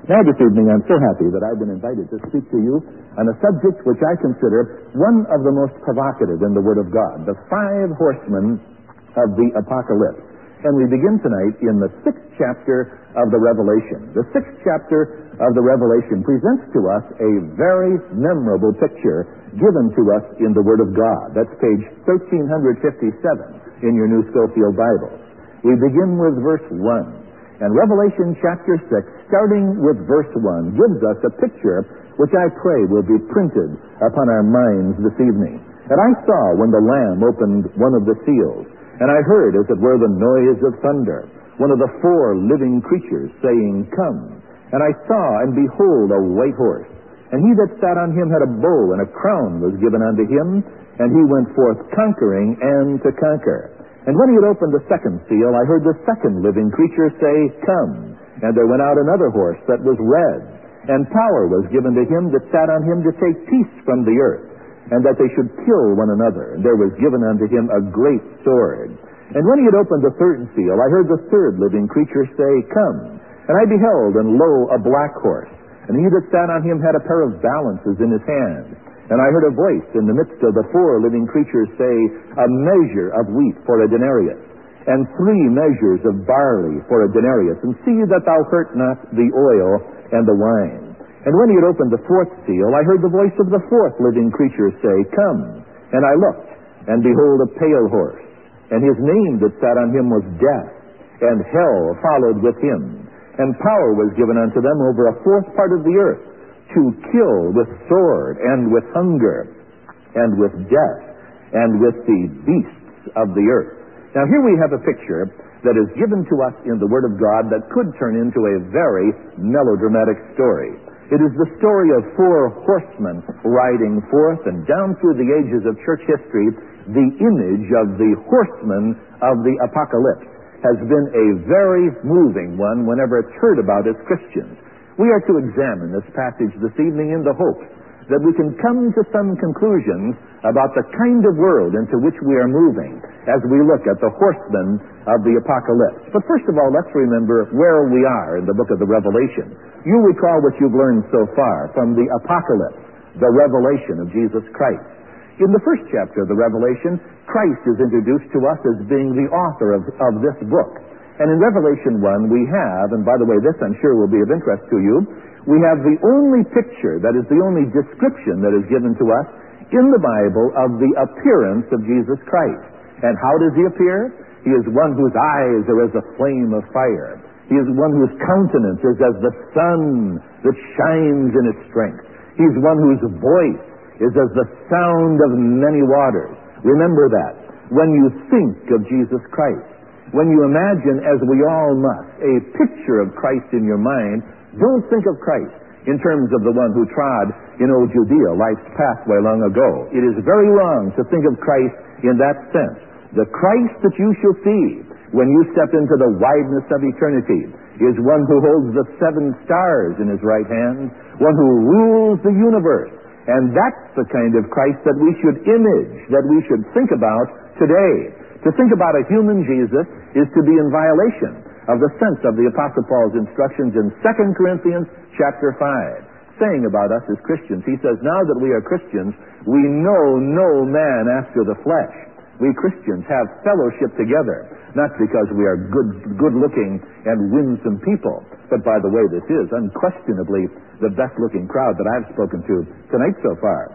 Now this evening I'm so happy that I've been invited to speak to you on a subject which I consider one of the most provocative in the Word of God, the 5 horsemen of the Apocalypse. And we begin tonight in the 6th chapter of the Revelation. The 6th chapter of the Revelation presents to us a very memorable picture given to us in the Word of God. That's page 1357 in your New Schofield Bibles. We begin with verse 1. And Revelation chapter 6, starting with verse 1, gives us a picture which I pray will be printed upon our minds this evening. And I saw when the Lamb opened one of the seals, and I heard as it were the noise of thunder, one of the 4 living creatures saying, Come. And I saw, and behold, a white horse. And he that sat on him had a bow, and a crown was given unto him, and he went forth conquering and to conquer. And when he had opened the 2nd seal, I heard the 2nd living creature say, Come. And there went out another horse that was red, and power was given to him that sat on him to take peace from the earth, and that they should kill one another. And there was given unto him a great sword. And when he had opened the 3rd seal, I heard the 3rd living creature say, Come. And I beheld, and lo, a black horse. And he that sat on him had a pair of balances in his hand. And I heard a voice in the midst of the 4 living creatures say, A measure of wheat for a denarius, and 3 measures of barley for a denarius, and see that thou hurt not the oil and the wine. And when he had opened the 4th seal, I heard the voice of the 4th living creature say, Come. And I looked, and behold, a pale horse. And his name that sat on him was Death, and hell followed with him. And power was given unto them over a 4th part of the earth, to kill with sword, and with hunger, and with death, and with the beasts of the earth. Now here we have a picture that is given to us in the Word of God that could turn into a very melodramatic story. It is the story of 4 horsemen riding forth, and down through the ages of church history, the image of the horsemen of the Apocalypse has been a very moving one whenever it's heard about as Christians. We are to examine this passage this evening in the hope that we can come to some conclusions about the kind of world into which we are moving as we look at the horsemen of the Apocalypse. But first of all, let's remember where we are in the book of the Revelation. You recall what you've learned so far from the Apocalypse, the revelation of Jesus Christ. In the 1st chapter of the Revelation, Christ is introduced to us as being the author of this book. And in Revelation 1, we have, and by the way, this I'm sure will be of interest to you, we have the only picture, that is the only description that is given to us in the Bible of the appearance of Jesus Christ. And how does he appear? He is one whose eyes are as a flame of fire. He is one whose countenance is as the sun that shines in its strength. He's one whose voice is as the sound of many waters. Remember that. When you think of Jesus Christ, when you imagine, as we all must, a picture of Christ in your mind, don't think of Christ in terms of the one who trod in old Judea, life's pathway long ago. It is very wrong to think of Christ in that sense. The Christ that you shall see when you step into the wideness of eternity is one who holds the 7 stars in his right hand, one who rules the universe. And that's the kind of Christ that we should image, that we should think about today. To think about a human Jesus is to be in violation of the sense of the Apostle Paul's instructions in 2 Corinthians chapter 5, saying about us as Christians. He says, now that we are Christians, we know no man after the flesh. We Christians have fellowship together, not because we are good-looking and winsome people, but by the way, this is unquestionably the best-looking crowd that I've spoken to tonight so far.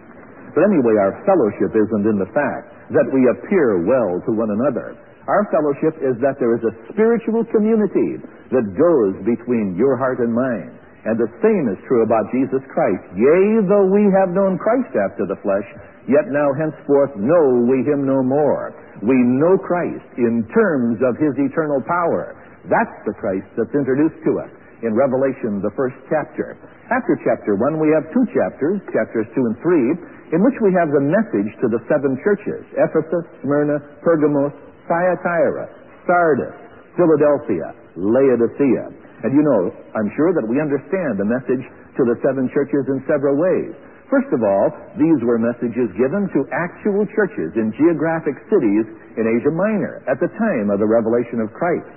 But anyway, our fellowship isn't in the fact that we appear well to one another. Our fellowship is that there is a spiritual community that goes between your heart and mine. And the same is true about Jesus Christ. Yea, though we have known Christ after the flesh, yet now henceforth know we him no more. We know Christ in terms of his eternal power. That's the Christ that's introduced to us in Revelation, the 1st chapter. After chapter 1, we have 2 chapters, chapters 2 and 3, in which we have the message to the 7 churches: Ephesus, Smyrna, Pergamos, Thyatira, Sardis, Philadelphia, Laodicea. And you know, I'm sure that we understand the message to the 7 churches in several ways. First of all, these were messages given to actual churches in geographic cities in Asia Minor at the time of the revelation of Christ.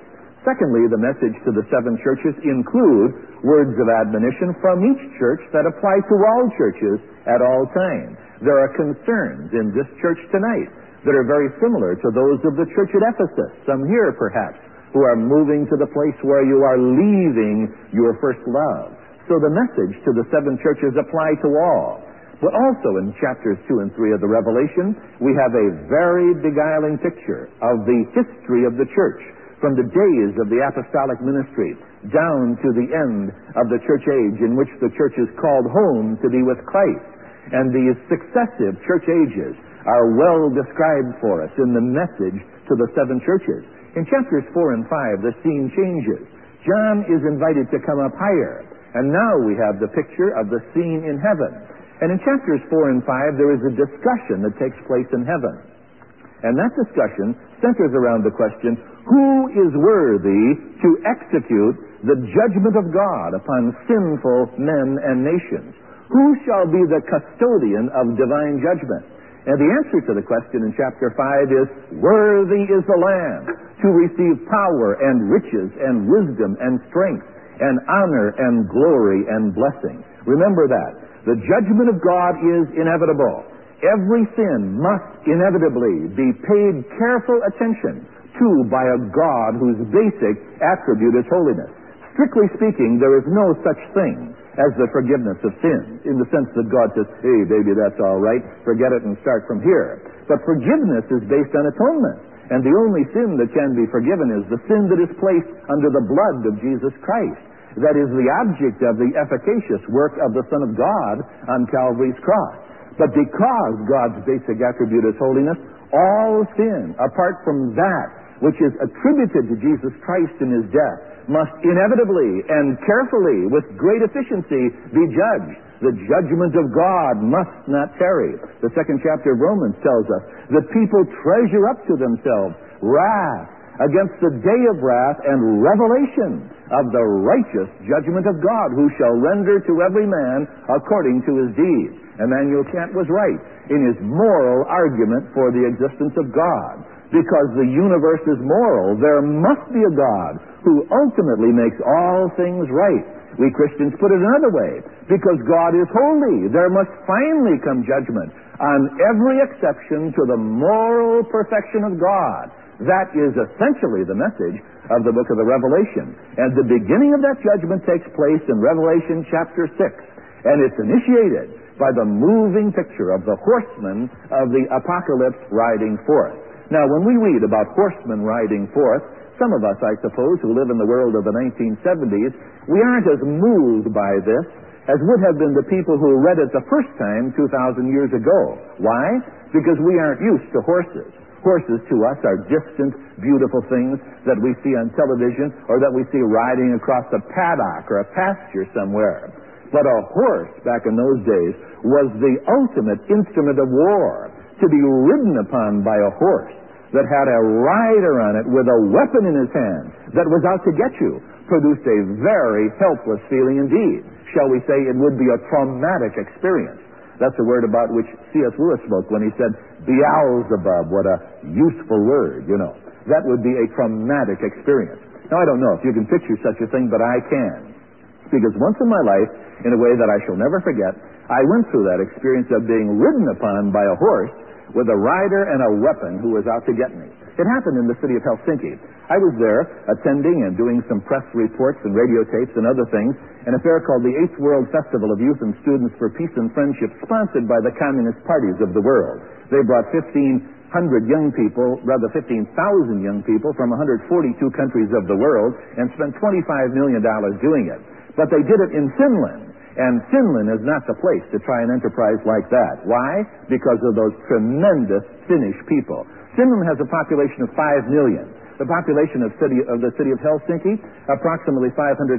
Secondly, the message to the 7 churches include words of admonition from each church that apply to all churches at all times. There are concerns in this church tonight that are very similar to those of the church at Ephesus. Some here, perhaps, who are moving to the place where you are leaving your first love. So the message to the 7 churches apply to all. But also in chapters 2 and 3 of the Revelation, we have a very beguiling picture of the history of the church, from the days of the apostolic ministry down to the end of the church age, in which the church is called home to be with Christ. And these successive church ages are well described for us in the message to the 7 churches. In chapters 4 and 5, the scene changes. John is invited to come up higher, and now we have the picture of the scene in heaven. And in chapters 4 and 5, there is a discussion that takes place in heaven. And that discussion centers around the question, who is worthy to execute the judgment of God upon sinful men and nations? Who shall be the custodian of divine judgment? And the answer to the question in chapter 5 is, worthy is the Lamb to receive power and riches and wisdom and strength and honor and glory and blessing. Remember that. The judgment of God is inevitable. Every sin must inevitably be paid careful attention to by a God whose basic attribute is holiness. Strictly speaking, there is no such thing as the forgiveness of sins, in the sense that God says, hey, baby, that's all right, forget it and start from here. But forgiveness is based on atonement, and the only sin that can be forgiven is the sin that is placed under the blood of Jesus Christ. That is the object of the efficacious work of the Son of God on Calvary's cross. But because God's basic attribute is holiness, all sin, apart from that which is attributed to Jesus Christ in his death, must inevitably and carefully, with great efficiency, be judged. The judgment of God must not tarry. The 2nd chapter of Romans tells us that people treasure up to themselves wrath against the day of wrath and revelation of the righteous judgment of God, who shall render to every man according to his deeds. Immanuel Kant was right in his moral argument for the existence of God. Because the universe is moral, there must be a God who ultimately makes all things right. We Christians put it another way. Because God is holy, there must finally come judgment on every exception to the moral perfection of God. That is essentially the message of the book of the Revelation. And the beginning of that judgment takes place in Revelation chapter 6. And it's initiated by the moving picture of the horsemen of the apocalypse riding forth. Now, when we read about horsemen riding forth, some of us, I suppose, who live in the world of the 1970s, we aren't as moved by this as would have been the people who read it the first time 2,000 years ago. Why? Because we aren't used to horses. Horses to us are distant, beautiful things that we see on television or that we see riding across a paddock or a pasture somewhere. But a horse, back in those days, was the ultimate instrument of war. To be ridden upon by a horse that had a rider on it with a weapon in his hand that was out to get you produced a very helpless feeling indeed. Shall we say it would be a traumatic experience. That's the word about which C.S. Lewis spoke when he said, Beelzebub, what a useful word, you know. That would be a traumatic experience. Now, I don't know if you can picture such a thing, but I can. Because once in my life, in a way that I shall never forget, I went through that experience of being ridden upon by a horse with a rider and a weapon who was out to get me. It happened in the city of Helsinki. I was there attending and doing some press reports and radio tapes and other things, an affair called the 8th World Festival of Youth and Students for Peace and Friendship, sponsored by the communist parties of the world. They brought 1,500 young people, rather 15,000 young people from 142 countries of the world and spent $25 million doing it. But they did it in Finland. And Finland is not the place to try an enterprise like that. Why? Because of those tremendous Finnish people. Finland has a population of 5 million. The population of the city of Helsinki, approximately 500,000.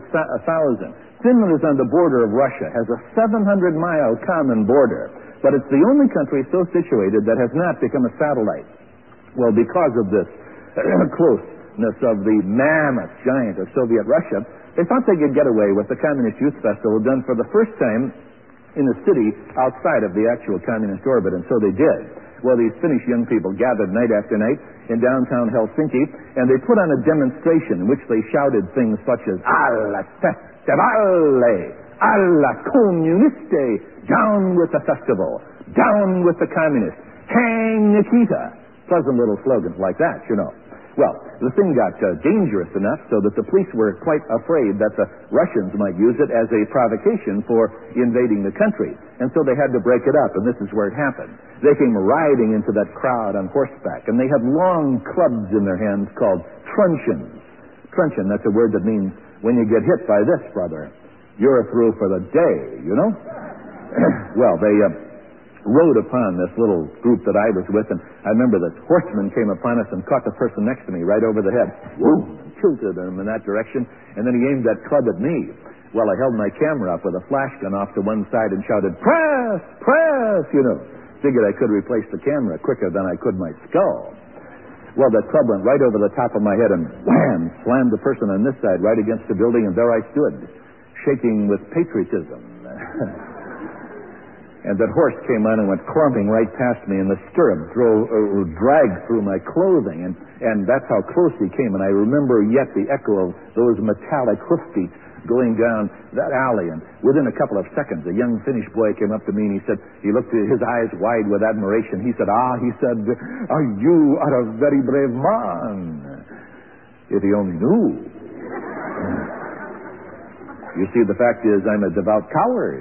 Finland is on the border of Russia, has a 700-mile common border. But it's the only country so situated that has not become a satellite. Well, because of this closeness of the mammoth giant of Soviet Russia, they thought they could get away with the Communist Youth Festival done for the first time in a city outside of the actual communist orbit, and so they did. Well, these Finnish young people gathered night after night in downtown Helsinki, and they put on a demonstration in which they shouted things such as "Alla festivale! Alla comuniste! Down with the festival! Down with the communists! Hang Nikita!" Pleasant little slogans like that, you know. Well, the thing got dangerous enough so that the police were quite afraid that the Russians might use it as a provocation for invading the country. And so they had to break it up, and this is where it happened. They came riding into that crowd on horseback, and they had long clubs in their hands called truncheons. Truncheon, that's a word that means when you get hit by this, brother, you're through for the day, you know? Well, they rode upon this little group that I was with, and I remember the horseman came upon us and caught the person next to me right over the head. Whoa! Tilted him in that direction, and then he aimed that club at me. Well, I held my camera up with a flash gun off to one side and shouted, "Press! Press!" You know. Figured I could replace the camera quicker than I could my skull. Well, that club went right over the top of my head and wham! Slammed the person on this side right against the building, and there I stood, shaking with patriotism. And that horse came on and went clomping right past me, and the stirrup dragged through my clothing, and that's how close he came. And I remember yet the echo of those metallic hoofbeats going down that alley. And within a couple of seconds, a young Finnish boy came up to me, and he looked at his eyes wide with admiration. He said, "You are a very brave man." If he only knew. You see, the fact is, I'm a devout coward.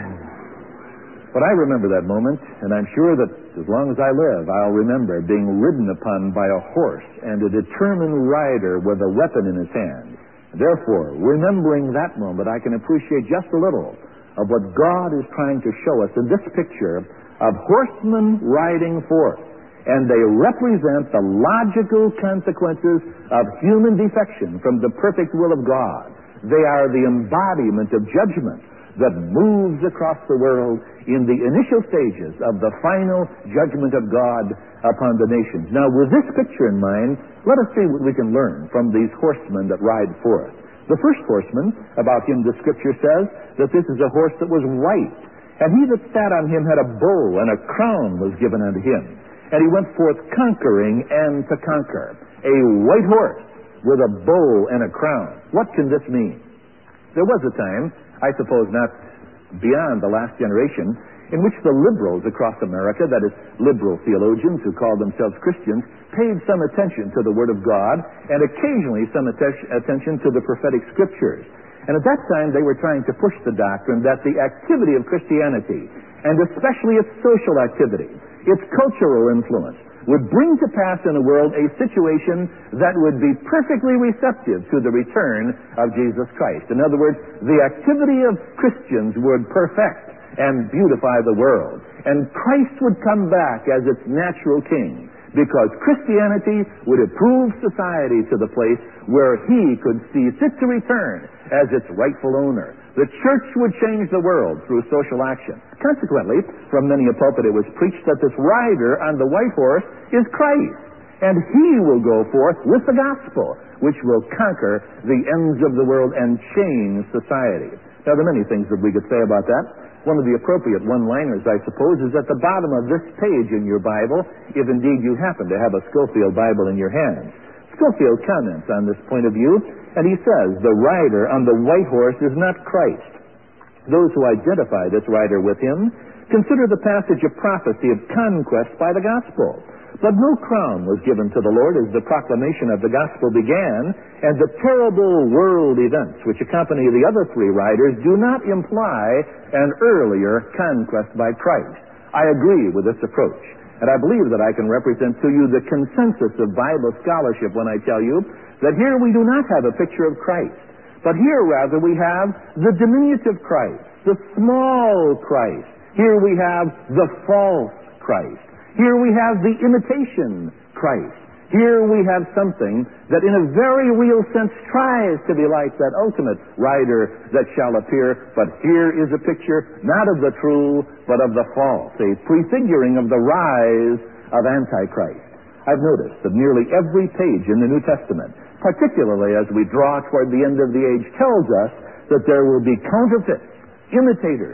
But I remember that moment, and I'm sure that as long as I live, I'll remember being ridden upon by a horse and a determined rider with a weapon in his hand. Therefore, remembering that moment, I can appreciate just a little of what God is trying to show us in this picture of horsemen riding forth. And they represent the logical consequences of human defection from the perfect will of God. They are the embodiment of judgment that moves across the world in the initial stages of the final judgment of God upon the nations. Now, with this picture in mind, let us see what we can learn from these horsemen that ride forth. The first horseman, about him the Scripture says that this is a horse that was white, and he that sat on him had a bow, and a crown was given unto him. And he went forth conquering and to conquer. A white horse with a bow and a crown. What can this mean? There was a time, I suppose not beyond the last generation, in which the liberals across America, that is, liberal theologians who called themselves Christians, paid some attention to the Word of God and occasionally some attention to the prophetic Scriptures. And at that time, they were trying to push the doctrine that the activity of Christianity, and especially its social activity, its cultural influence, would bring to pass in the world a situation that would be perfectly receptive to the return of Jesus Christ. In other words, the activity of Christians would perfect and beautify the world. And Christ would come back as its natural king, because Christianity would approve society to the place where he could see fit to return as its rightful owner. The church would change the world through social action. Consequently, from many a pulpit it was preached that this rider on the white horse is Christ, and he will go forth with the gospel, which will conquer the ends of the world and change society. Now, there are many things that we could say about that. One of the appropriate one-liners, I suppose, is at the bottom of this page in your Bible, if indeed you happen to have a Scofield Bible in your hand. Scofield comments on this point of view, and he says, the rider on the white horse is not Christ. Those who identify this rider with him consider the passage a prophecy of conquest by the gospel. But no crown was given to the Lord as the proclamation of the gospel began, and the terrible world events which accompany the other three riders do not imply an earlier conquest by Christ. I agree with this approach, and I believe that I can represent to you the consensus of Bible scholarship when I tell you that here we do not have a picture of Christ, but here rather we have the diminutive Christ, the small Christ. Here we have the false Christ. Here we have the imitation Christ. Here we have something that in a very real sense tries to be like that ultimate rider that shall appear, but here is a picture not of the true, but of the false, a prefiguring of the rise of Antichrist. I've noticed that nearly every page in the New Testament, particularly as we draw toward the end of the age, tells us that there will be counterfeits, imitators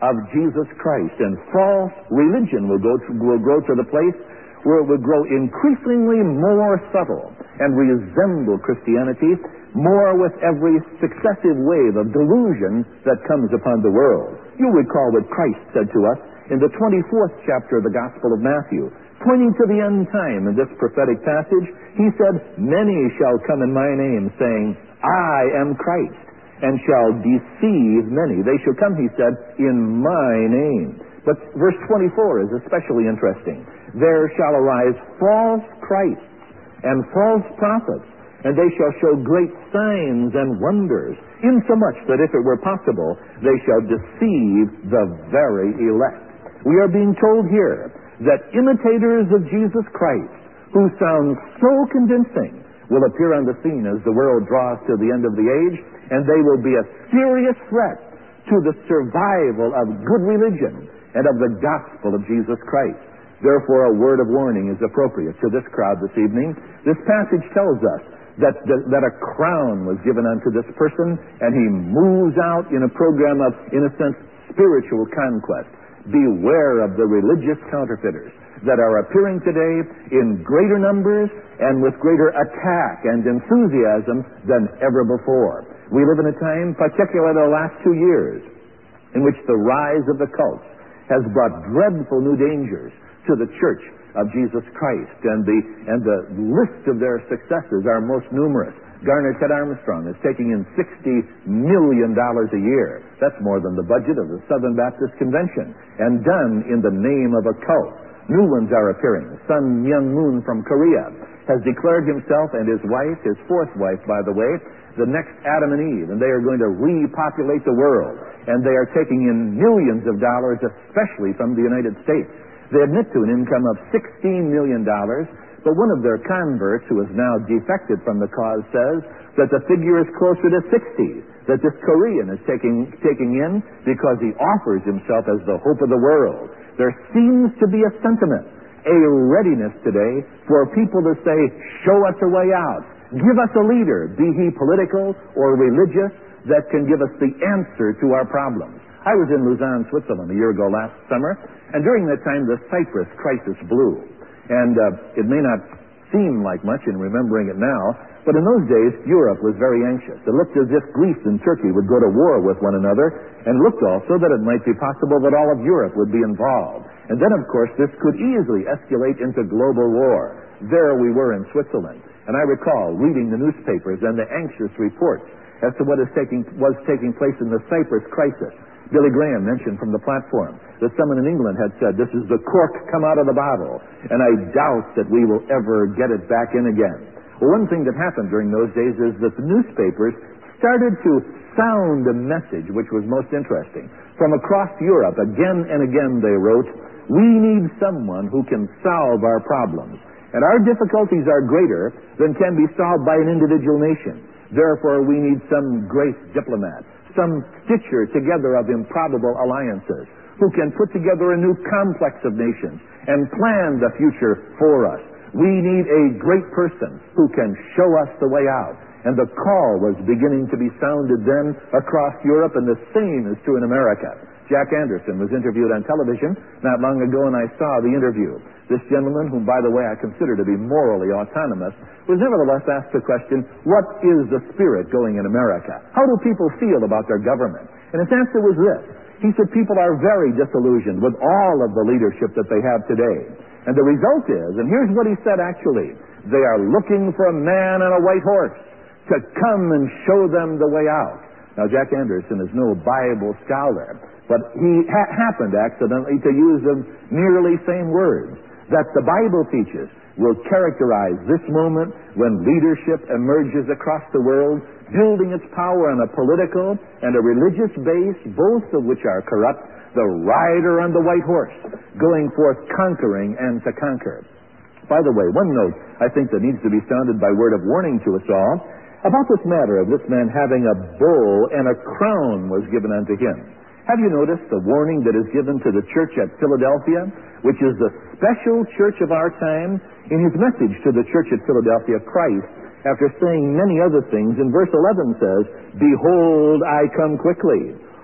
of Jesus Christ. And false religion will grow to the place where it will grow increasingly more subtle and resemble Christianity more with every successive wave of delusion that comes upon the world. You'll recall what Christ said to us in the 24th chapter of the Gospel of Matthew. Pointing to the end time in this prophetic passage, he said, "Many shall come in my name, saying, I am Christ, and shall deceive many." They shall come, he said, in my name. But verse 24 is especially interesting. "There shall arise false Christs and false prophets, and they shall show great signs and wonders, insomuch that if it were possible, they shall deceive the very elect." We are being told here that imitators of Jesus Christ, who sound so convincing, will appear on the scene as the world draws to the end of the age, and they will be a serious threat to the survival of good religion and of the gospel of Jesus Christ. Therefore, a word of warning is appropriate to this crowd this evening. This passage tells us that a crown was given unto this person, and he moves out in a program of, in a sense, spiritual conquest. Beware of the religious counterfeiters that are appearing today in greater numbers and with greater attack and enthusiasm than ever before. We live in a time, particularly the last 2 years, in which the rise of the cults has brought dreadful new dangers to the Church of Jesus Christ, and the list of their successes are most numerous. Garner Ted Armstrong is taking in $60 million a year. That's more than the budget of the Southern Baptist Convention, and done in the name of a cult. New ones are appearing. Sun Myung Moon from Korea has declared himself and his wife, his fourth wife, by the way, the next Adam and Eve, and they are going to repopulate the world. And they are taking in millions of dollars, especially from the United States. They admit to an income of $16 million, but one of their converts, who has now defected from the cause, says that the figure is closer to 60, that this Korean is taking in because he offers himself as the hope of the world. There seems to be a sentiment, a readiness today for people to say, show us a way out. Give us a leader, be he political or religious, that can give us the answer to our problems. I was in Lausanne, Switzerland a year ago last summer, and during that time the Cyprus crisis blew. And it may not seem like much in remembering it now, but in those days Europe was very anxious. It looked as if Greece and Turkey would go to war with one another, and looked also that it might be possible that all of Europe would be involved. And then, of course, this could easily escalate into global war. There we were in Switzerland, and I recall reading the newspapers and the anxious reports as to what was taking place in the Cyprus crisis. Billy Graham mentioned from the platform that someone in England had said, "This is the cork come out of the bottle, and I doubt that we will ever get it back in again." Well, one thing that happened during those days is that the newspapers started to sound a message which was most interesting. From across Europe, again and again they wrote, "We need someone who can solve our problems, and our difficulties are greater than can be solved by an individual nation. Therefore, we need some great diplomat, some stitcher together of improbable alliances, who can put together a new complex of nations and plan the future for us. We need a great person who can show us the way out." And the call was beginning to be sounded then across Europe, and the same is true in America. Jack Anderson was interviewed on television not long ago, and I saw the interview. This gentleman, whom, by the way, I consider to be morally autonomous, was nevertheless asked the question, what is the spirit going in America? How do people feel about their government? And his answer was this. He said people are very disillusioned with all of the leadership that they have today. And the result is, and here's what he said actually, they are looking for a man on a white horse to come and show them the way out. Now, Jack Anderson is no Bible scholar, but he happened accidentally to use the nearly same words that the Bible teaches will characterize this moment when leadership emerges across the world, building its power on a political and a religious base, both of which are corrupt, the rider on the white horse, going forth conquering and to conquer. By the way, one note I think that needs to be sounded by word of warning to us all about this matter of this man having a bull and a crown was given unto him. Have you noticed the warning that is given to the church at Philadelphia, which is the special church of our time? In his message to the church at Philadelphia, Christ, after saying many other things, in verse 11 says, "Behold, I come quickly.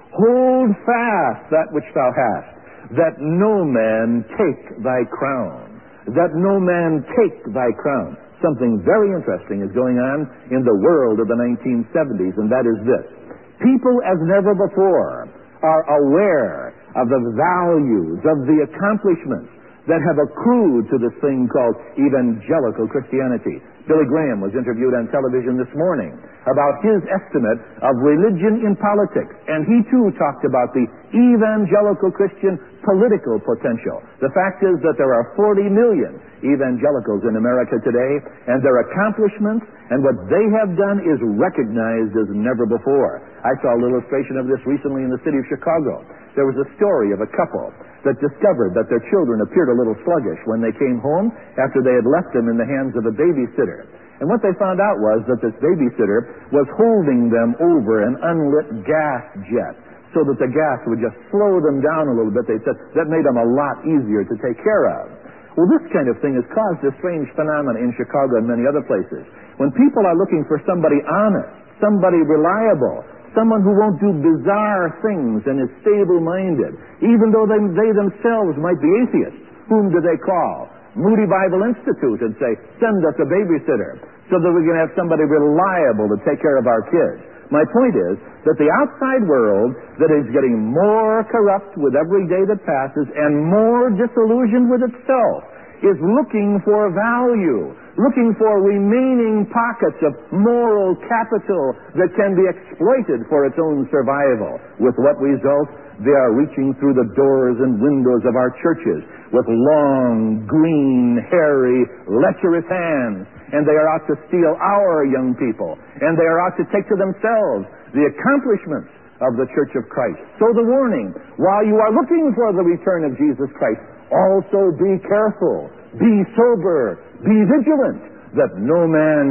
Hold fast that which thou hast, that no man take thy crown. That no man take thy crown. Something very interesting is going on in the world of the 1970s, and that is this. People as never before are aware of the values, of the accomplishments that have accrued to this thing called evangelical Christianity. Billy Graham was interviewed on television this morning about his estimate of religion in politics, and he too talked about the evangelical Christian political potential. The fact is that there are 40 million evangelicals in America today, and their accomplishments and what they have done is recognized as never before. I saw a little illustration of this recently in the city of Chicago. There was a story of a couple that discovered that their children appeared a little sluggish when they came home after they had left them in the hands of a babysitter. And what they found out was that this babysitter was holding them over an unlit gas jet so that the gas would just slow them down a little bit. They said that made them a lot easier to take care of. Well, this kind of thing has caused a strange phenomenon in Chicago and many other places. When people are looking for somebody honest, somebody reliable, someone who won't do bizarre things and is stable-minded, even though they themselves might be atheists, whom do they call? Moody Bible Institute, and say, send us a babysitter so that we can have somebody reliable to take care of our kids. My point is that the outside world that is getting more corrupt with every day that passes and more disillusioned with itself is looking for value, looking for remaining pockets of moral capital that can be exploited for its own survival. With what result? They are reaching through the doors and windows of our churches with long, green, hairy, lecherous hands, and they are out to steal our young people, and they are out to take to themselves the accomplishments of the Church of Christ. So the warning, while you are looking for the return of Jesus Christ, also be careful, be sober, be vigilant, that no man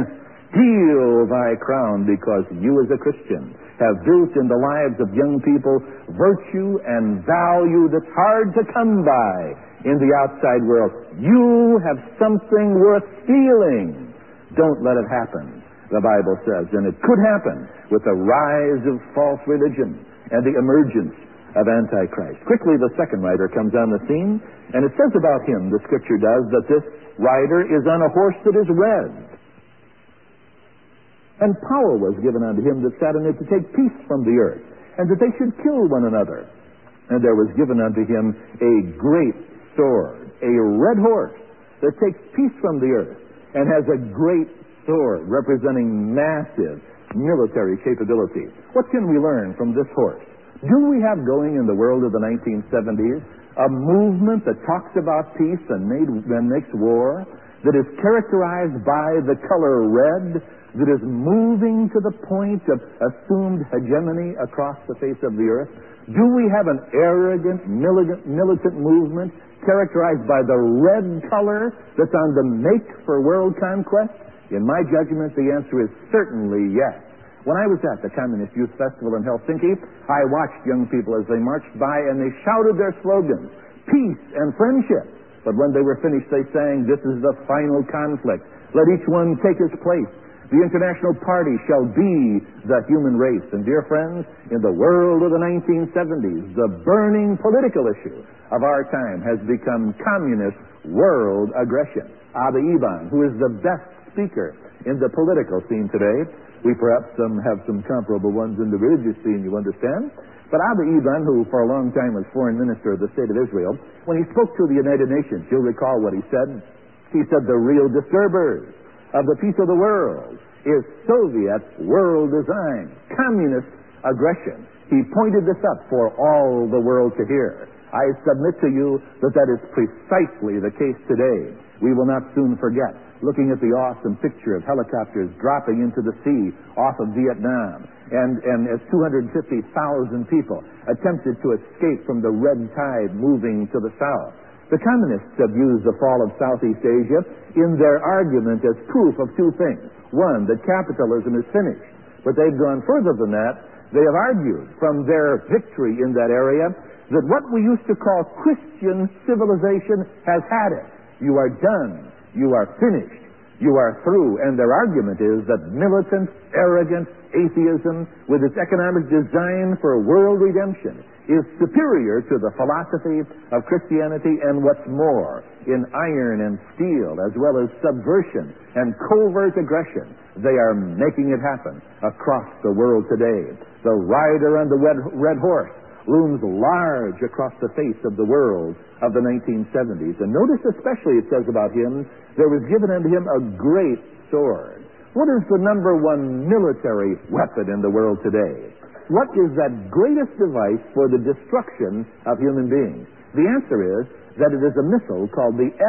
steal thy crown, because you as a Christian have built in the lives of young people virtue and value that's hard to come by in the outside world. You have something worth stealing. Don't let it happen, the Bible says. And it could happen with the rise of false religion and the emergence of Antichrist. Quickly, the second rider comes on the scene, and it says about him, the Scripture does, that this rider is on a horse that is red. And power was given unto him that sat on it to take peace from the earth, and that they should kill one another. And there was given unto him a great sword, a red horse that takes peace from the earth, and has a great sword representing massive military capability. What can we learn from this horse? Do we have going in the world of the 1970s a movement that talks about peace and makes war, that is characterized by the color red, that is moving to the point of assumed hegemony across the face of the earth? Do we have an arrogant, militant movement characterized by the red color that's on the make for world conquest? In my judgment, the answer is certainly yes. When I was at the Communist Youth Festival in Helsinki, I watched young people as they marched by, and they shouted their slogans, peace and friendship. But when they were finished, they sang, this is the final conflict. Let each one take his place. The international party shall be the human race. And dear friends, in the world of the 1970s, the burning political issue of our time has become communist world aggression. Abba Eban, who is the best speaker in the political scene today, we perhaps have some comparable ones in the religious scene, you understand. But Abba Eban, who for a long time was foreign minister of the state of Israel, when he spoke to the United Nations, you'll recall what he said. He said the real disturbers of the peace of the world is Soviet world design, communist aggression. He pointed this up for all the world to hear. I submit to you that that is precisely the case today. We will not soon forget looking at the awesome picture of helicopters dropping into the sea off of Vietnam, and as 250,000 people attempted to escape from the red tide moving to the south. The communists have used the fall of Southeast Asia in their argument as proof of two things. One, that capitalism is finished. But they've gone further than that. They have argued from their victory in that area that what we used to call Christian civilization has had it. You are done. You are finished. you are through. And their argument is that militant, arrogant atheism, with its economic design for world redemption, is superior to the philosophy of Christianity, and what's more, in iron and steel, as well as subversion and covert aggression, they are making it happen across the world today. The rider on the red horse looms large across the face of the world of the 1970s. And notice especially it says about him, there was given unto him a great sword. What is the number one military weapon in the world today? What is that greatest device for the destruction of human beings? The answer is that it is a missile called the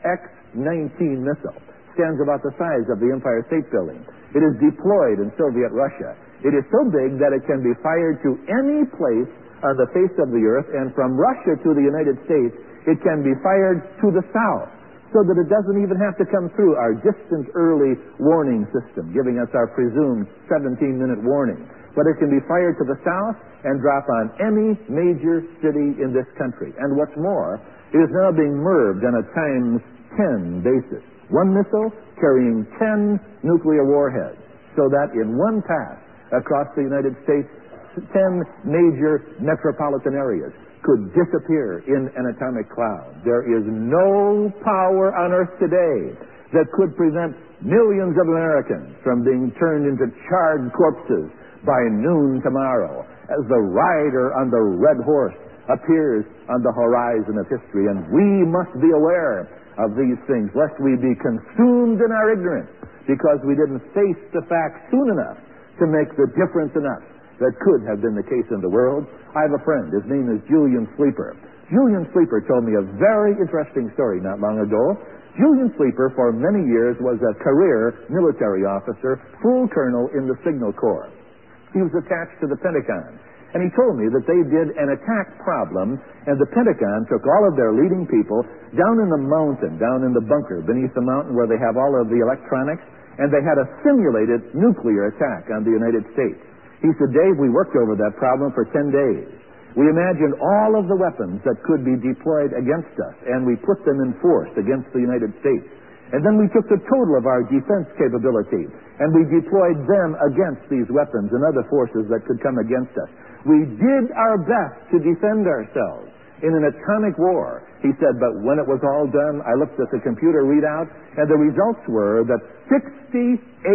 SX-19 missile. Stands about the size of the Empire State Building. It is deployed in Soviet Russia. It is so big that it can be fired to any place on the face of the earth, and from Russia to the United States, it can be fired to the south, so that it doesn't even have to come through our distant early warning system, giving us our presumed 17-minute warning. But it can be fired to the south and drop on any major city in this country. And what's more, it is now being MIRVed on a times 10 basis. One missile carrying 10 nuclear warheads, so that in one pass across the United States, 10 major metropolitan areas could disappear in an atomic cloud. There is no power on earth today that could prevent millions of Americans from being turned into charred corpses by noon tomorrow, as the rider on the red horse appears on the horizon of history. And we must be aware of these things, lest we be consumed in our ignorance because we didn't face the facts soon enough to make the difference enough that could have been the case in the world. I have a friend. His name is Julian Sleeper. Julian Sleeper told me a very interesting story not long ago. Julian Sleeper, for many years, was a career military officer, full colonel in the Signal Corps. He was attached to the Pentagon. And he told me that they did an attack problem, and the Pentagon took all of their leading people down in the mountain, down in the bunker beneath the mountain where they have all of the electronics, and they had a simulated nuclear attack on the United States. He said, Dave, we worked over that problem for 10 days. We imagined all of the weapons that could be deployed against us, and we put them in force against the United States. And then we took the total of our defense capability, and we deployed them against these weapons and other forces that could come against us. We did our best to defend ourselves in an atomic war. He said, but when it was all done, I looked at the computer readout, and the results were that 68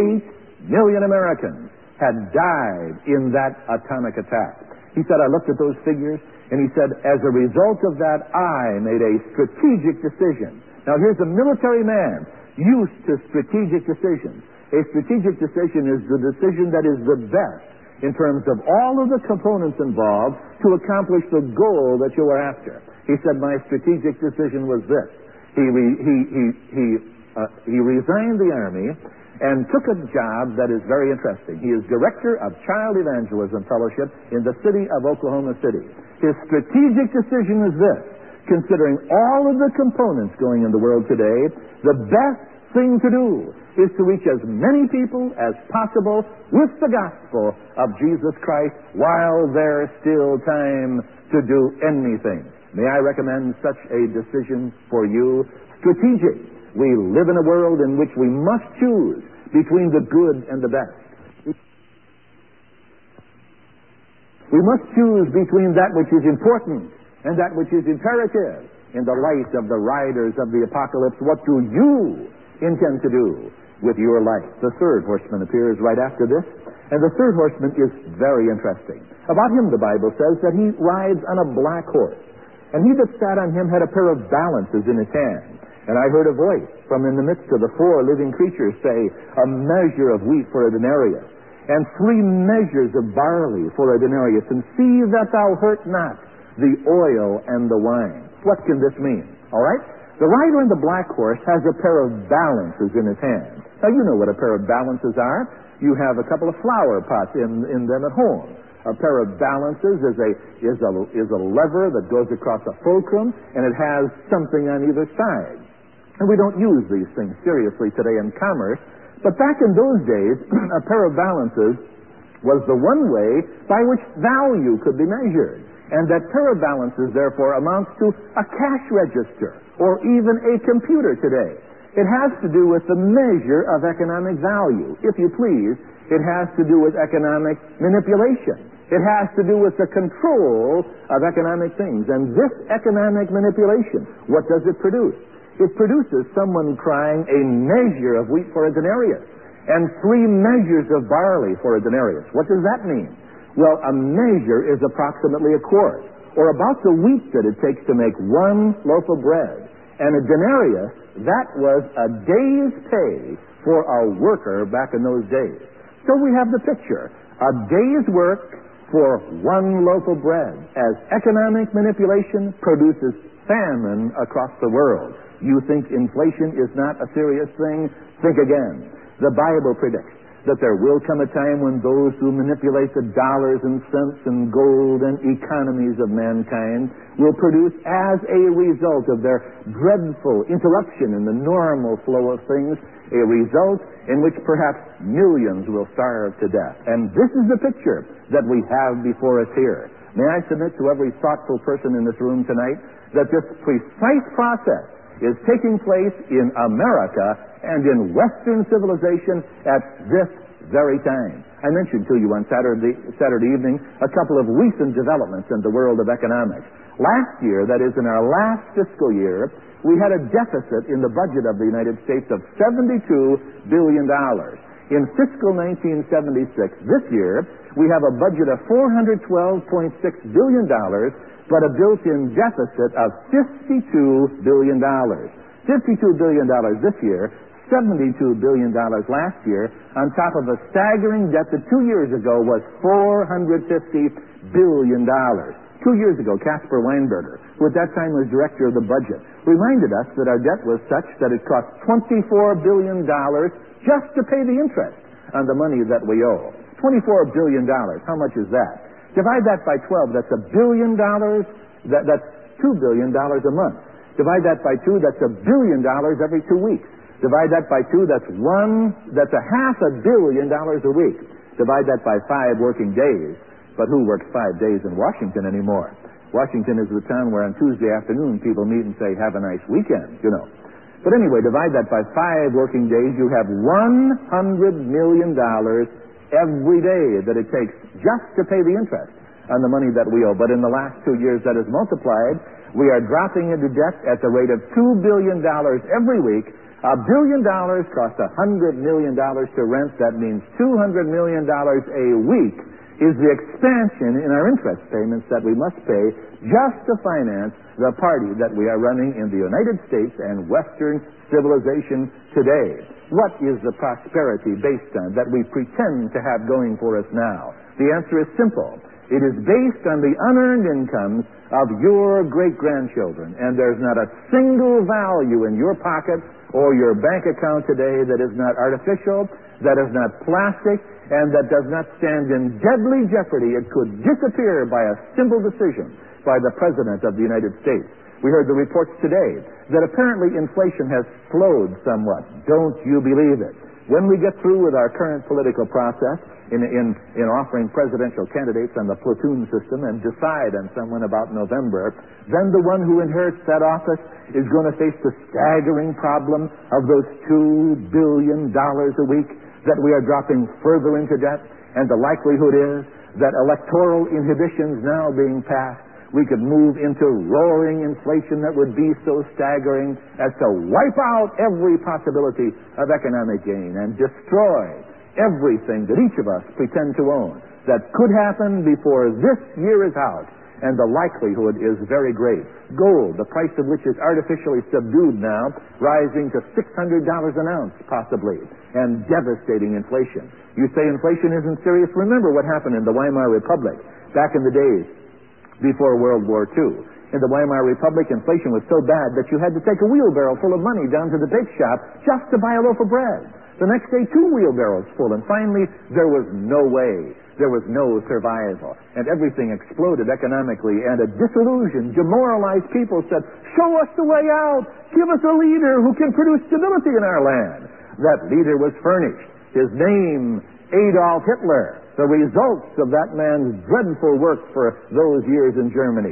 million Americans had died in that atomic attack. He said, I looked at those figures, and he said, as a result of that, I made a strategic decision. Now, here's a military man used to strategic decisions. A strategic decision is the decision that is the best in terms of all of the components involved to accomplish the goal that you are after. He said, my strategic decision was this. He resigned the Army and took a job that is very interesting. He is director of Child Evangelism Fellowship in the city of Oklahoma City. His strategic decision is this: considering all of the components going in the world today, the best thing to do is to reach as many people as possible with the gospel of Jesus Christ while there's still time to do anything. May I recommend such a decision for you? Strategic. We live in a world in which we must choose between the good and the best. We must choose between that which is important and that which is imperative. In the light of the riders of the apocalypse, what do you intend to do with your life? The third horseman appears right after this, and the third horseman is very interesting. About him, the Bible says that he rides on a black horse, and he that sat on him had a pair of balances in his hand. And I heard a voice from in the midst of the four living creatures say, a measure of wheat for a denarius, and 3 measures of barley for a denarius, and see that thou hurt not the oil and the wine. What can this mean? All right? The rider on the black horse has a pair of balances in his hand. Now, you know what a pair of balances are. You have a couple of flower pots in them at home. A pair of balances is a lever that goes across a fulcrum, and it has something on either side. And we don't use these things seriously today in commerce, but back in those days, a pair of balances was the one way by which value could be measured. And that pair of balances, therefore, amounts to a cash register or even a computer today. It has to do with the measure of economic value. If you please, it has to do with economic manipulation. It has to do with the control of economic things. And this economic manipulation, what does it produce? It produces someone crying a measure of wheat for a denarius and 3 measures of barley for a denarius. What does that mean? Well, a measure is approximately a quart, or about the wheat that it takes to make 1 loaf of bread. And a denarius, that was a day's pay for a worker back in those days. So we have the picture. A day's work for 1 loaf of bread, as economic manipulation produces famine across the world. You think inflation is not a serious thing? Think again. The Bible predicts that there will come a time when those who manipulate the dollars and cents and gold and economies of mankind will produce, as a result of their dreadful interruption in the normal flow of things, a result in which perhaps millions will starve to death. And this is the picture that we have before us here. May I submit to every thoughtful person in this room tonight that this precise process is taking place in America and in Western civilization at this very time. I mentioned to you on Saturday evening a couple of recent developments in the world of economics. Last year, that is in our last fiscal year, we had a deficit in the budget of the United States of $72 billion. In fiscal 1976, this year, we have a budget of $412.6 billion, but a built-in deficit of $52 billion. $52 billion this year, $72 billion last year, on top of a staggering debt that 2 years ago was $450 billion. 2 years ago, Caspar Weinberger, who at that time was director of the budget, reminded us that our debt was such that it cost $24 billion just to pay the interest on the money that we owe. $24 billion. How much is that? Divide that by 12. That's $1 billion. That's $2 billion a month. Divide that by 2. That's $1 billion every 2 weeks. Divide that by 2. That's $500 million a week. Divide that by 5 working days. But who works 5 days in Washington anymore? Washington is the town where on Tuesday afternoon people meet and say, have a nice weekend, you know. But anyway, divide that by 5 working days. You have $100 million every day that it takes just to pay the interest on the money that we owe. But in the last 2 years, that is multiplied. We are dropping into debt at the rate of $2 billion every week. $1 billion costs $100 million to rent. That means $200 million a week is the expansion in our interest payments that we must pay just to finance the party that we are running in the United States and Western civilization today. What is the prosperity based on that we pretend to have going for us now? The answer is simple. It is based on the unearned incomes of your great-grandchildren, and there's not a single value in your pocket or your bank account today that is not artificial, that is not plastic, and that does not stand in deadly jeopardy. It could disappear by a simple decision by the President of the United States. We heard the reports today that apparently inflation has slowed somewhat. Don't you believe it? When we get through with our current political process in offering presidential candidates on the platoon system and decide on someone about November, then the one who inherits that office is going to face the staggering problem of those $2 billion a week that we are dropping further into debt, and the likelihood is that electoral inhibitions now being passed, we could move into roaring inflation that would be so staggering as to wipe out every possibility of economic gain and destroy everything that each of us pretend to own. That could happen before this year is out, and the likelihood is very great. Gold, the price of which is artificially subdued now, rising to $600 an ounce, possibly, and devastating inflation. You say inflation isn't serious? Remember what happened in the Weimar Republic back in the days before World War II. In the Weimar Republic, inflation was so bad that you had to take a wheelbarrow full of money down to the bake shop just to buy a loaf of bread. The next day, 2 wheelbarrows full, and finally, there was no way. There was no survival. And everything exploded economically, and a disillusioned, demoralized people said, show us the way out. Give us a leader who can produce stability in our land. That leader was furnished. His name, Adolf Hitler. The results of that man's dreadful work for those years in Germany.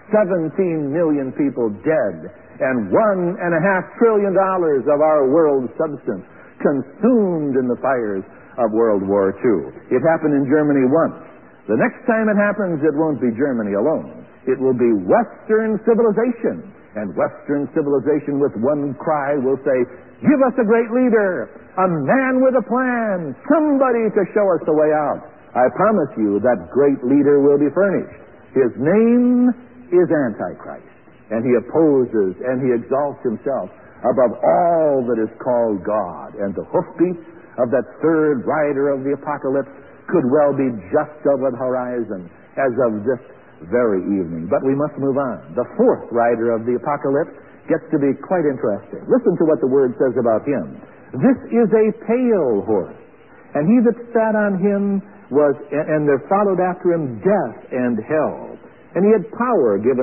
17 million people dead, and $1.5 trillion of our world's substance consumed in the fires of World War II. It happened in Germany once. The next time it happens, it won't be Germany alone. It will be Western civilization. And Western civilization with one cry will say, give us a great leader, a man with a plan, somebody to show us the way out. I promise you that great leader will be furnished. His name is Antichrist, and he opposes and he exalts himself above all that is called God. And the hoofbeats of that third rider of the apocalypse could well be just over the horizon as of this very evening. But we must move on. The fourth rider of the apocalypse gets to be quite interesting. Listen to what the Word says about him. This is a pale horse, and he that sat on him was, and there followed after him death and hell. And he had power given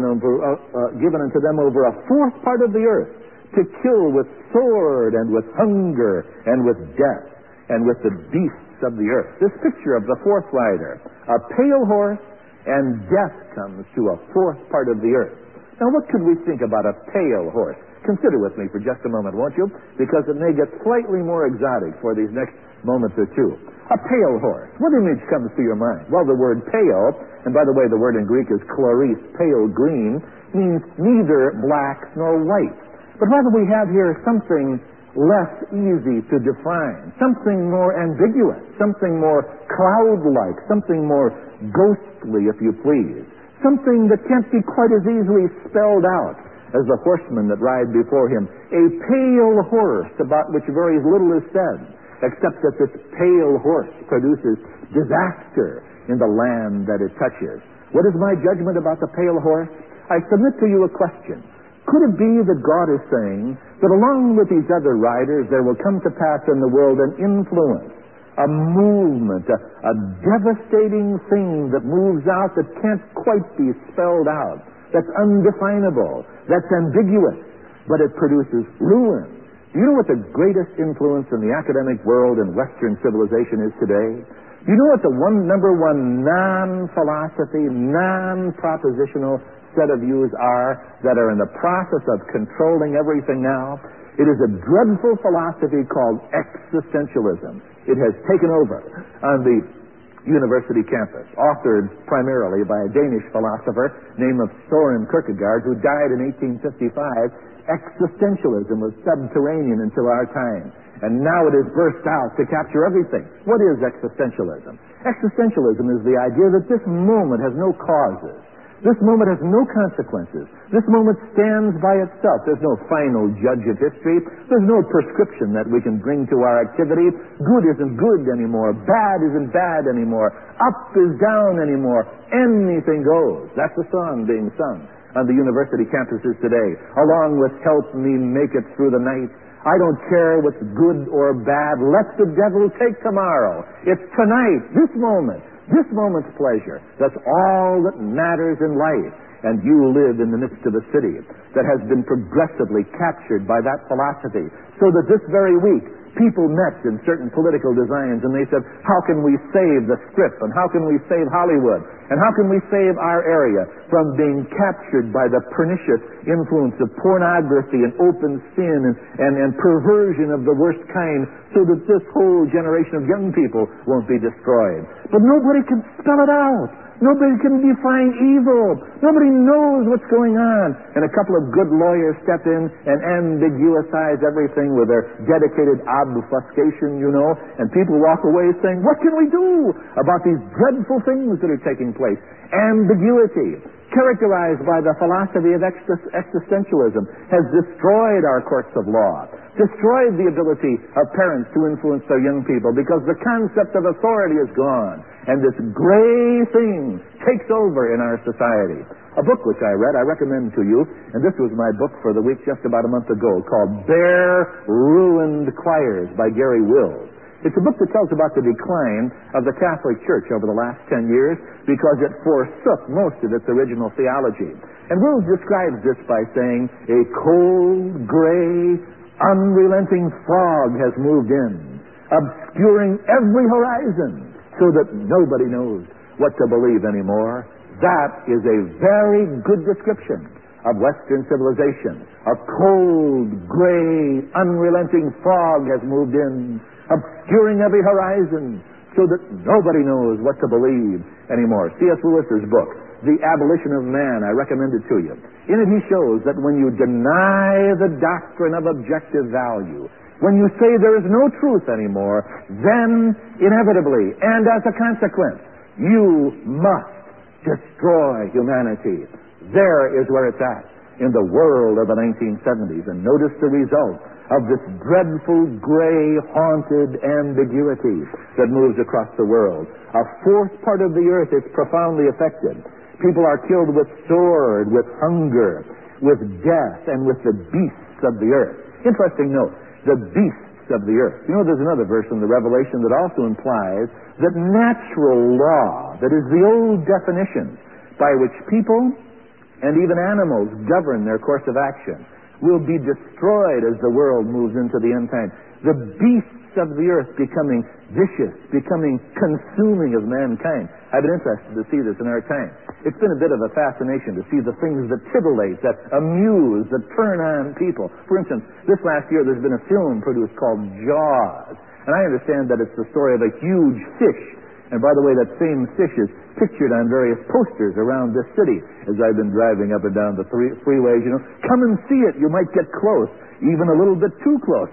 unto them over a fourth part of the earth, to kill with sword and with hunger and with death and with the beasts of the earth. This picture of the fourth rider, a pale horse, and death comes to a fourth part of the earth. Now, what could we think about a pale horse? Consider with me for just a moment, won't you? Because it may get slightly more exotic for these next moments or two. A pale horse. What image comes to your mind? Well, the word pale, and by the way, the word in Greek is chloris, pale green, means neither black nor white. But rather we have here something less easy to define, something more ambiguous, something more cloud-like, something more ghostly, if you please, something that can't be quite as easily spelled out as the horsemen that ride before him. A pale horse about which very little is said, except that this pale horse produces disaster in the land that it touches. What is my judgment about the pale horse? I submit to you a question. Could it be that God is saying that along with these other riders there will come to pass in the world an influence, a movement, a devastating thing that moves out that can't quite be spelled out, that's undefinable, that's ambiguous, but it produces ruin? Do you know what the greatest influence in the academic world and Western civilization is today? Do you know what the number one non-philosophy, non-propositional set of views are that are in the process of controlling everything now? It is a dreadful philosophy called existentialism. It has taken over on the university campus, authored primarily by a Danish philosopher named Søren Kierkegaard, who died in 1855. Existentialism was subterranean until our time, and now it has burst out to capture everything. What is existentialism? Existentialism is the idea that this moment has no causes. This moment has no consequences. This moment stands by itself. There's no final judge of history. There's no prescription that we can bring to our activity. Good isn't good anymore. Bad isn't bad anymore. Up is down anymore. Anything goes. That's the song being sung on the university campuses today, along with Help Me Make It Through the Night. I don't care what's good or bad. Let the devil take tomorrow. It's tonight, this moment's pleasure. That's all that matters in life. And you live in the midst of a city that has been progressively captured by that philosophy, so that this very week people met in certain political designs and they said, how can we save the Strip, and how can we save Hollywood, and how can we save our area from being captured by the pernicious influence of pornography and open sin and perversion of the worst kind, so that this whole generation of young people won't be destroyed. But nobody can spell it out. Nobody can define evil. Nobody knows what's going on. And a couple of good lawyers step in and ambiguize everything with their dedicated obfuscation, and people walk away saying, what can we do about these dreadful things that are taking place? Ambiguity, characterized by the philosophy of existentialism, has destroyed our courts of law, destroyed the ability of parents to influence their young people, because the concept of authority is gone, and this gray thing takes over in our society. A book which I read, I recommend to you, and this was my book for the week just about a month ago, called Bare Ruined Choirs by Gary Wills. It's a book that tells about the decline of the Catholic Church over the last 10 years because it forsook most of its original theology. And Wills describes this by saying, a cold, gray, unrelenting fog has moved in, obscuring every horizon, so that nobody knows what to believe anymore. That is a very good description of Western civilization. A cold, gray, unrelenting fog has moved in, obscuring every horizon, so that nobody knows what to believe anymore. C.S. Lewis's book, The Abolition of Man, I recommend it to you. In it he shows that when you deny the doctrine of objective value, when you say there is no truth anymore, then inevitably, and as a consequence, you must destroy humanity. There is where it's at in the world of the 1970s. And notice the result of this dreadful, gray, haunted ambiguity that moves across the world. A fourth part of the earth is profoundly affected. People are killed with sword, with hunger, with death, and with the beasts of the earth. Interesting note, the beasts of the earth. You know, there's another verse in the Revelation that also implies that natural law, that is the old definition by which people and even animals govern their course of action, will be destroyed as the world moves into the end time. The beasts of the earth becoming vicious, becoming consuming of mankind. I've been interested to see this in our time. It's been a bit of a fascination to see the things that titillate, that amuse, that turn on people. For instance, this last year there's been a film produced called Jaws. And I understand that it's the story of a huge fish. And by the way, that same fish is pictured on various posters around this city as I've been driving up and down the freeways, come and see it. You might get close, even a little bit too close,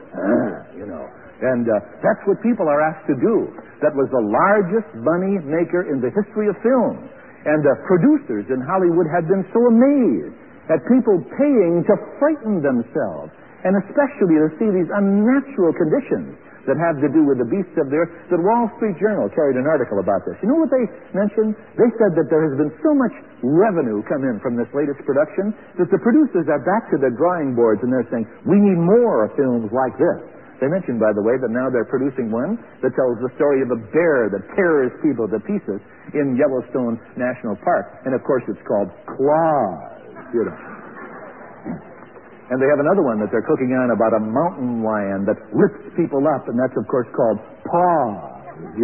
And that's what people are asked to do. That was the largest money maker in the history of film. And producers in Hollywood had been so amazed at people paying to frighten themselves, and especially to see these unnatural conditions that have to do with the beasts of the earth, that Wall Street Journal carried an article about this. You know what they mentioned? They said that there has been so much revenue come in from this latest production that the producers are back to their drawing boards and they're saying, we need more films like this. They mentioned, by the way, that now they're producing one that tells the story of a bear that tears people to pieces in Yellowstone National Park. And of course it's called Claws, And they have another one that they're cooking on about a mountain lion that lifts people up, and that's, of course, called Paws,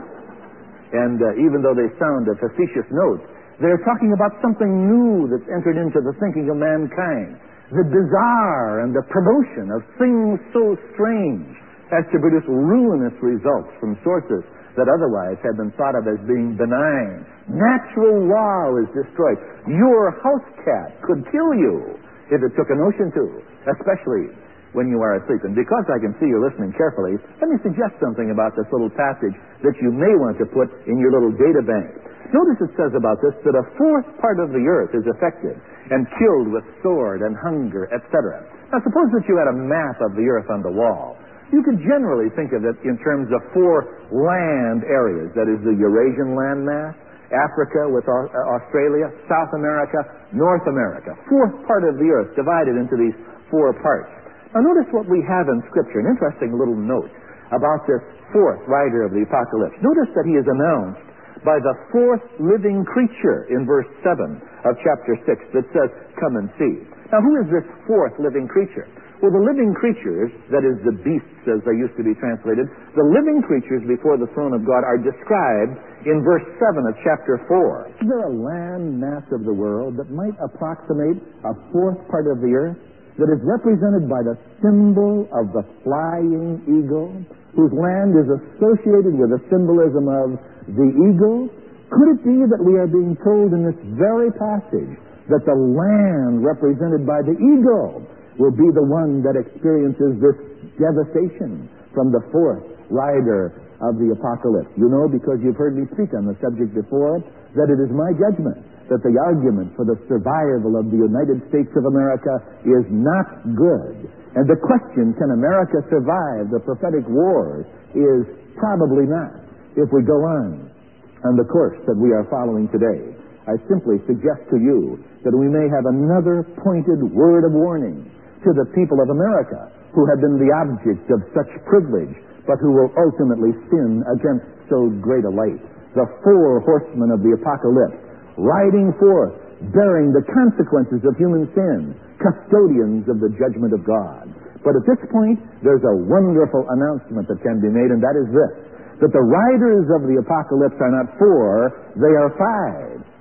And even though they sound a facetious note, they're talking about something new that's entered into the thinking of mankind. The desire and the promotion of things so strange as to produce ruinous results from sources that otherwise had been thought of as being benign. Natural law is destroyed. Your house cat could kill you if it took a notion to, especially when you are asleep. And because I can see you're listening carefully, let me suggest something about this little passage that you may want to put in your little data bank. Notice it says about this that a fourth part of the earth is affected and killed with sword and hunger, etc. Now suppose that you had a map of the earth on the wall. You could generally think of it in terms of four land areas. That is the Eurasian landmass, Africa with Australia, South America, North America. Fourth part of the earth divided into these four parts. Now notice what we have in Scripture, an interesting little note about this fourth rider of the Apocalypse. Notice that he is announced by the fourth living creature in verse 7 of chapter 6 that says, come and see. Now who is this fourth living creature? Well, the living creatures, that is the beasts as they used to be translated, the living creatures before the throne of God are described in verse 7 of chapter 4. Is there a land mass of the world that might approximate a fourth part of the earth that is represented by the symbol of the flying eagle, whose land is associated with the symbolism of the eagle? Could it be that we are being told in this very passage that the land represented by the eagle will be the one that experiences this devastation from the fourth rider of the apocalypse? You know, because you've heard me speak on the subject before, that it is my judgment that the argument for the survival of the United States of America is not good. And the question, can America survive the prophetic wars, is probably not. If we go on the course that we are following today, I simply suggest to you that we may have another pointed word of warning to the people of America who have been the object of such privilege, but who will ultimately sin against so great a light. The four horsemen of the apocalypse, riding forth, bearing the consequences of human sin, custodians of the judgment of God. But at this point, there's a wonderful announcement that can be made, and that is this, that the riders of the apocalypse are not four, they are five.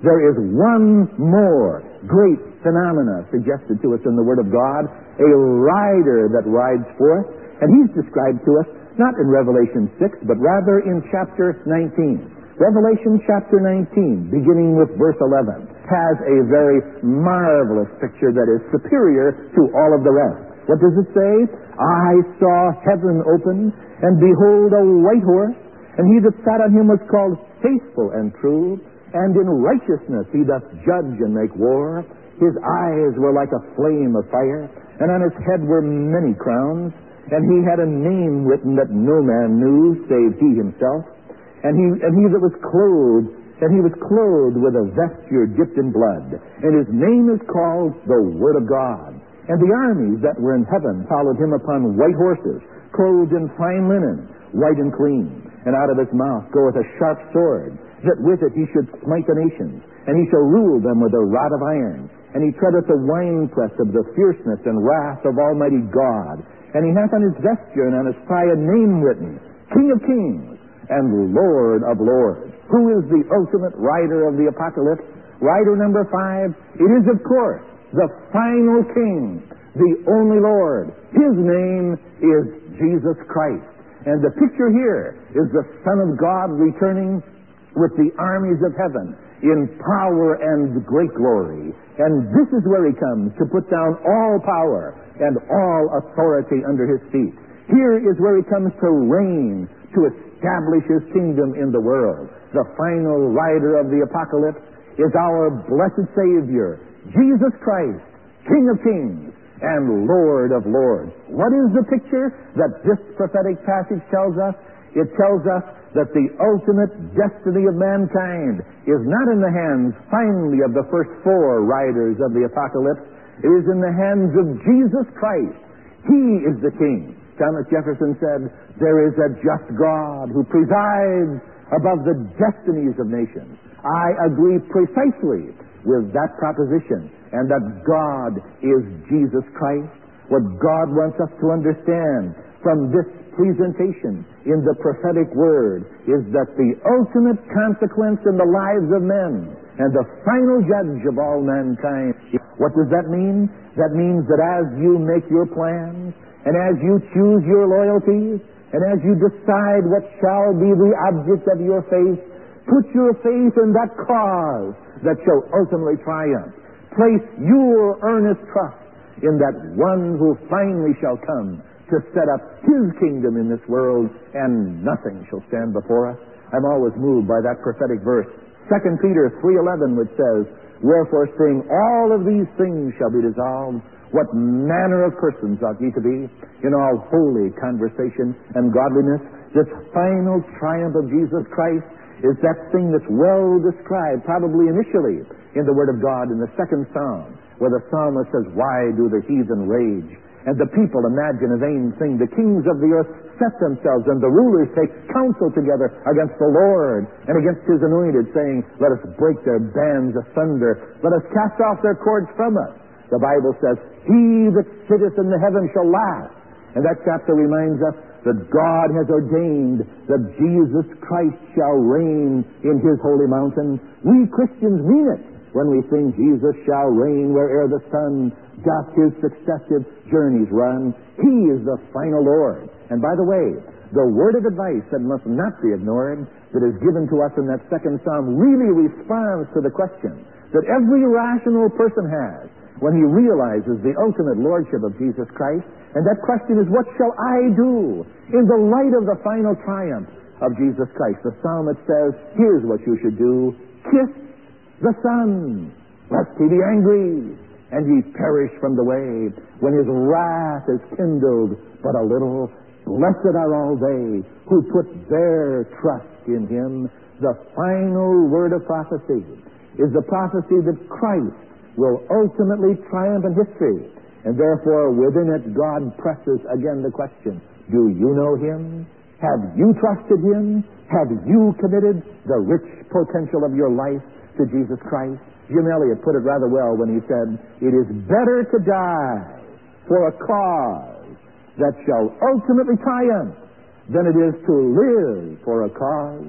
There is one more great phenomena suggested to us in the Word of God, a rider that rides forth, and he's described to us not in Revelation 6, but rather in chapter 19. Revelation chapter 19, beginning with verse 11, has a very marvelous picture that is superior to all of the rest. What does it say? I saw heaven open, and behold, a white horse, and he that sat on him was called Faithful and True, and in righteousness he doth judge and make war. His eyes were like a flame of fire, and on his head were many crowns, and he had a name written that no man knew save he himself. And he that was clothed, and he was clothed with a vesture dipped in blood, and his name is called the Word of God. And the armies that were in heaven followed him upon white horses, clothed in fine linen, white and clean. And out of his mouth goeth a sharp sword, that with it he should smite the nations, and he shall rule them with a rod of iron. And he treadeth the winepress of the fierceness and wrath of Almighty God. And he hath on his vesture and on his thigh a name written, King of Kings and Lord of Lords. Who is the ultimate rider of the apocalypse? Rider number 5, it is, of course, the final King, the only Lord. His name is Jesus Christ. And the picture here is the Son of God returning with the armies of heaven in power and great glory. And this is where he comes to put down all power and all authority under his feet. Here is where he comes to reign, to establish his kingdom in the world. The final rider of the apocalypse is our blessed Savior, Jesus Christ, King of Kings and Lord of Lords. What is the picture that this prophetic passage tells us? It tells us that the ultimate destiny of mankind is not in the hands, finally, of the first 4 riders of the apocalypse. It is in the hands of Jesus Christ. He is the King. Thomas Jefferson said, there is a just God who presides above the destinies of nations. I agree precisely with that proposition, and that God is Jesus Christ. What God wants us to understand from this presentation in the prophetic word is that the ultimate consequence in the lives of men and the final judge of all mankind. What does that mean? That means that as you make your plans, and as you choose your loyalties, and as you decide what shall be the object of your faith, put your faith in that cause that shall ultimately triumph. Place your earnest trust in that one who finally shall come to set up his kingdom in this world, and nothing shall stand before us. I'm always moved by that prophetic verse, 2 Peter 3:11, which says, Wherefore, seeing all of these things shall be dissolved, what manner of persons ought ye to be in all holy conversation and godliness? This final triumph of Jesus Christ is that thing that's well described, probably initially, in the Word of God in the 2nd Psalm, where the psalmist says, Why do the heathen rage? And the people imagine a vain thing. The kings of the earth set themselves, and the rulers take counsel together against the Lord and against his anointed, saying, Let us break their bands asunder. Let us cast off their cords from us. The Bible says, He that sitteth in the heavens shall laugh. And that chapter reminds us that God has ordained that Jesus Christ shall reign in his holy mountain. We Christians mean it when we sing, Jesus shall reign where'er the sun doth his successive journeys run. He is the final Lord. And by the way, the word of advice that must not be ignored that is given to us in that 2nd Psalm really responds to the question that every rational person has when he realizes the ultimate lordship of Jesus Christ. And that question is, what shall I do in the light of the final triumph of Jesus Christ? The psalmist says, here's what you should do. Kiss the Son, lest he be angry, and ye perish from the way, when his wrath is kindled but a little. Blessed are all they who put their trust in him. The final word of prophecy is the prophecy that Christ will ultimately triumph in history. And therefore, within it, God presses again the question, do you know him? Have you trusted him? Have you committed the rich potential of your life to Jesus Christ? Jim Elliot put it rather well when he said, it is better to die for a cause that shall ultimately triumph than it is to live for a cause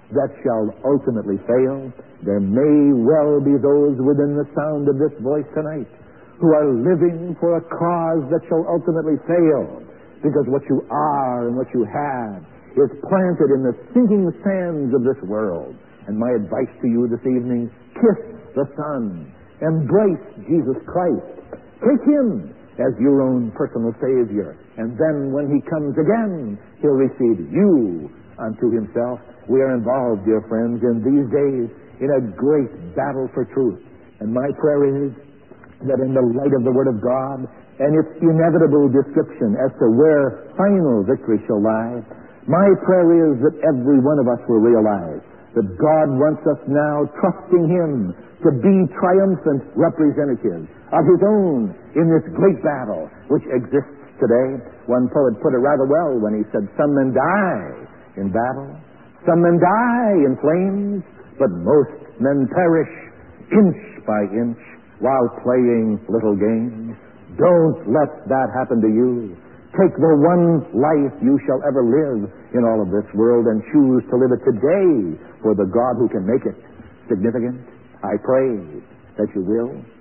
that shall ultimately fail. There may well be those within the sound of this voice tonight who are living for a cause that shall ultimately fail, because what you are and what you have is planted in the sinking sands of this world. And my advice to you this evening, kiss the Son. Embrace Jesus Christ. Take Him as your own personal Savior. And then when He comes again, He'll receive you unto Himself. We are involved, dear friends, in these days in a great battle for truth. And my prayer is that in the light of the Word of God and its inevitable description as to where final victory shall lie, my prayer is that every one of us will realize that God wants us now, trusting Him to be triumphant representatives of His own in this great battle which exists today. One poet put it rather well when he said, "Some men die in battle, some men die in flames, but most men perish inch by inch while playing little games." Don't let that happen to you. Take the one life you shall ever live in all of this world and choose to live it today for the God who can make it significant. I pray that you will.